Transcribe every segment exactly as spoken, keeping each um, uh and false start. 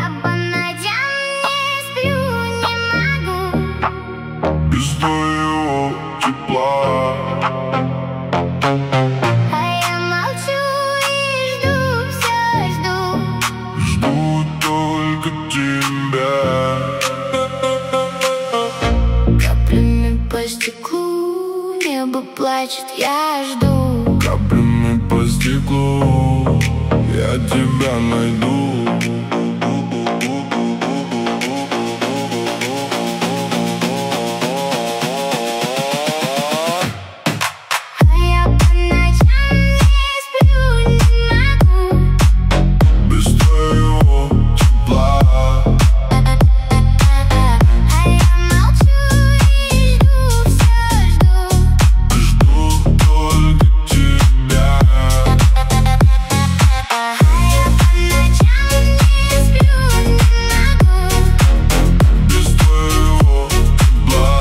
Я по ночам не сплю, не могу без твоего тепла. А я молчу и жду, все жду. Жду только тебя. Каплями по стеклу небо плачет, я жду. Каплями по стеклу я тебя найду. А я по ночам не сплю, не могу Без твоего тепла. А я молчу и жду, все жду. Жду только тебя. А я по ночам не сплю, не могу Без твоего тепла.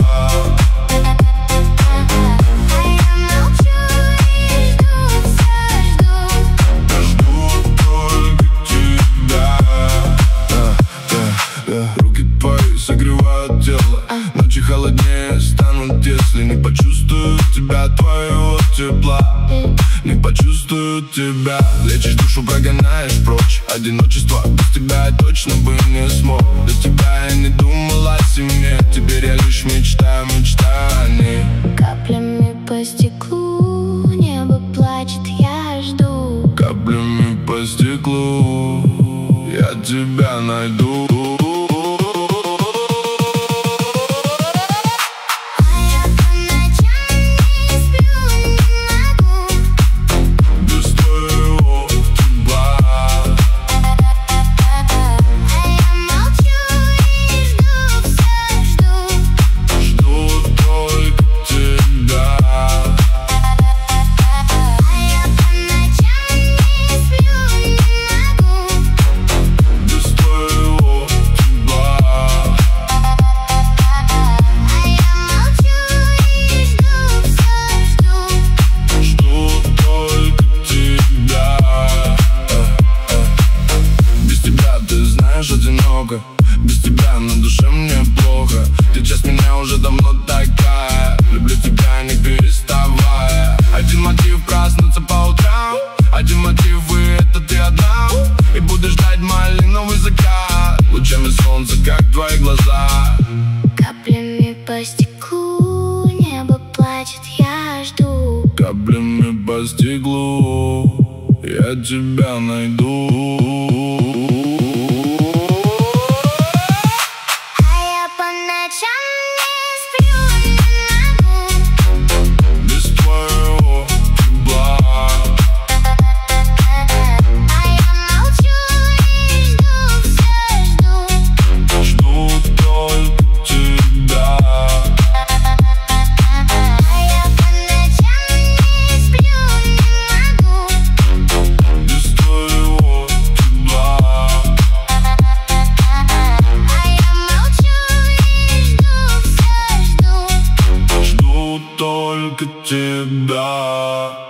А я молчу и жду, все жду. Жду только тебя. Да, да, да. Руки твои согревают тело. Ночи холоднее станут, если не почувствую тебя, твоего тепла. Не почувствую тебя. Лечишь душу, прогоняешь прочь одиночество. Без тебя я точно бы не смог. До тебя я не думал о семье. Теперь я лишь мечтаю, мечтаю о ней. Каплями по стеклу небо плачет, я жду. Каплями по стеклу я тебя найду. А я по ночам не сплю, не могу Без твоего тепла. А я молчу и жду, все жду. Жду только тебя. А я по ночам не сплю, не могу Без твоего тепла. А я молчу и жду, все жду. Жду только тебя. Без тебя, ты знаешь, одиноко. Без тебя на душе мне плохо. Ты часть меня уже давно такая. Люблю тебя, не переставая. Один мотив — проснуться по утрам. Один мотив — и это ты одна. И буду ждать малиновый закат лучами солнца, как твои глаза. Каплями по стеклу небо плачет, я жду. Каплями по стеклу я тебя найду. А я по ночам не сплю, не могу Без твоего тепла. А я молчу и жду, все жду. Жду только тебя. А я по ночам не сплю, не могу Без твоего тепла. А я молчу и жду, все жду. Жду только тебя.